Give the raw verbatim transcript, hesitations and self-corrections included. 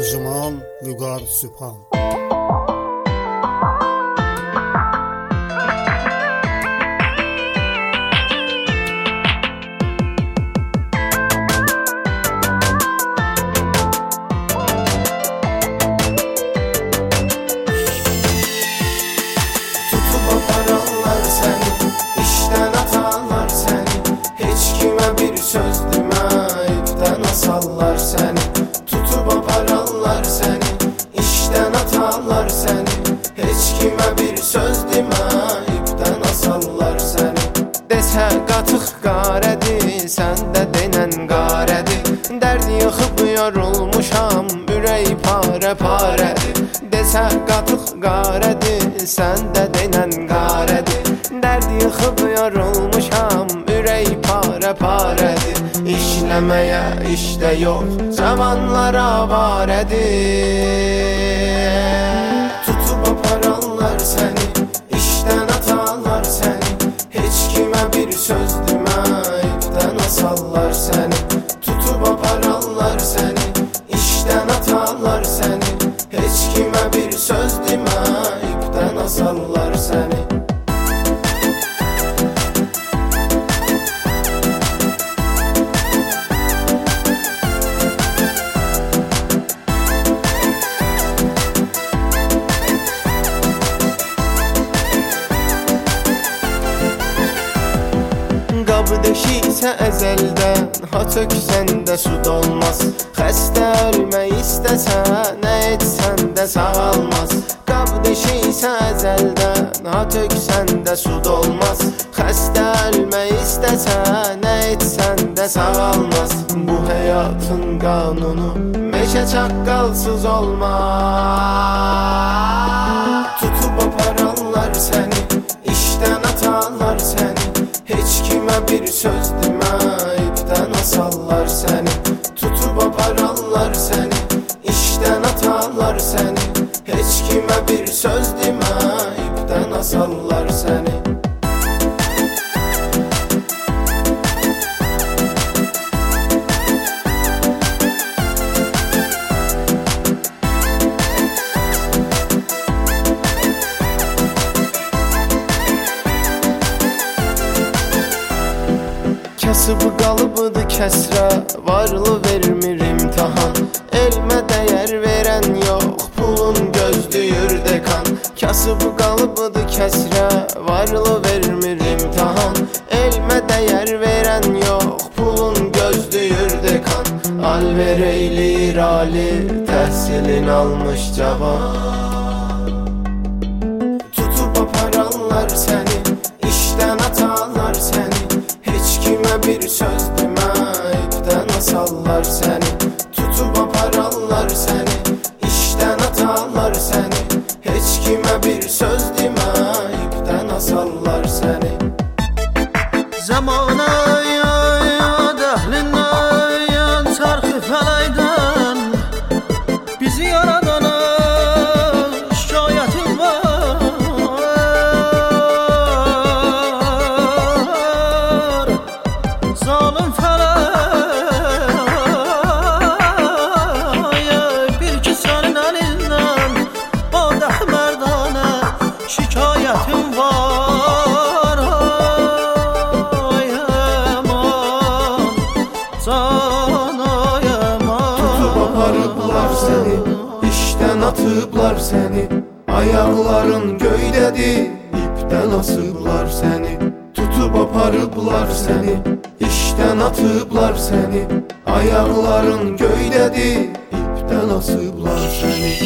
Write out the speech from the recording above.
Tərcüman Vüqar Sübhan. Tutub apararlar səni, işdən atarlar səni, heç kimə bir söz deməyibdən asarlar səni. Tutub apararlar səni, işdən atarlar səni, heç kimə bir söz deməyibdən asarlar səni. Desə qatıq qarədir, sən də denən qarədir, dərd yıxıb yorulmuşam, ürək parə-parədir. Desə qatıq qarədir, sən də denən qarədir, dərd yıxıb yorulmuşam, ürək parə-parədir. İşləməyə işdə yox, cavanlar avarədir. Tutub apararlar səni, işdən atarlar səni, heç kimə bir söz deməyibdən asarlar səni. Tutub apararlar səni, işdən atarlar səni, heç kimə bir söz deməyibdən asarlar səni. Qab deşiksə əzəldən, ha töksən də su dolmaz. Xəstə ölmək istəsə, nə etsən də sağalmaz. Qab deşiksə əzəldən, ha töksən də su dolmaz. Xəstə ölmək istəsə, nə etsən də sağalmaz. Bu həyatın qanunu meşə çaqqalsız olmaz. Tutub apararlar səni, işdən atarlar səni, heç kimə bir söz deməyibdən asarlar səni. Tutub apararlar səni, işdən atarlar səni, heç kimə bir söz deməyibdən asarlar səni. Kasıb qalıbıdır kəsrə, varlı vermir imtahan. Elmə dəyər verən yox, pulun gözləyir dekan. Kasıb qalıbıdır kəsrə, varlı vermir imtahan. Elmə dəyər verən yox, pulun gözləyir dekan. Alver eyləyir ali, təhsilin almış cavan. Tutub apararlar səni, işdən atarlar səni, heç kimə bir söz deməyibdən asarlar səni. Tutub apararlar səni, işdən atarlar səni, heç kimə bir söz deməyibdən asarlar səni. Zamana yad, əhlinə yad, çarxı fələkdən bizi yaradana şikayətim var. Zalim fələk, bil ki sənin əlindən o dəh mərdanə şikayətim var. Ay əman, can ay əman. Tutub aparıblar səni, işdən atıblar səni, ayaqların göydədir, ipdən asıblar səni. Tutub aparıblar səni, işdən atıblar səni, ayaqların göydədir, ipdən asıblar səni.